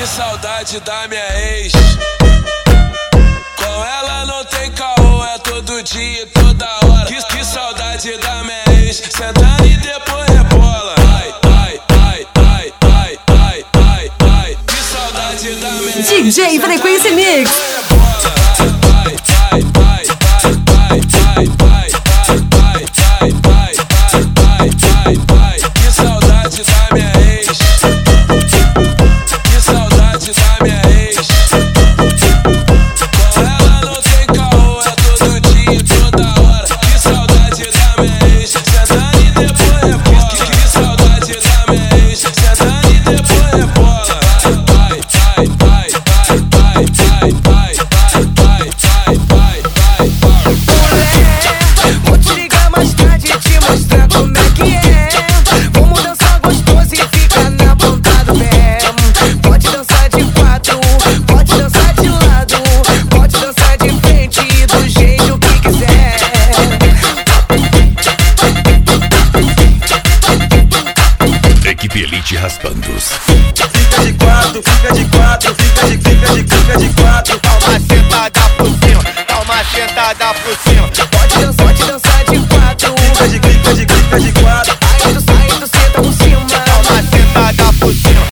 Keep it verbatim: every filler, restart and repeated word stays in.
Que saudade da minha ex. Com ela não tem caô, é todo dia, toda hora. Que, que saudade da minha ex. Sentando e depois rebola. Ai, ai, ai, ai, ai, ai, ai, ai. Que saudade da minha ex. D J Frequência Mix. Ai, ai, ai, ai, ai, ai, ai, ai, ai, ai, ai, ai. Que saudade da minha ex. Que saudade da minha ex. Com ela não tem caô, é todo dia, toda hora. Que saudade da minha ex. Sentando e depois rebola. Que saudade da minha ex. Sentando e depois rebola. Ai, ai, ai, ai, ai, ai, ai, ai, ai, ai, ai, ai. Mulher, vou te ligar mais tarde e te mostrar como é que é. Vamos dançar gostoso e ficar na ponta do pé. Pode dançar de quatro, pode dançar de lado, pode dançar de frente, do jeito que quiser. Equipe Elite Raspandos. Fica de quatro, fica de quatro, fica de, fica de, fica de quatro. Dá uma sentada por cima, dá uma sentada por cima. Pode dançar, pode dançar de quatro. Fica de, fica de, fica de quatro. Aí tu sai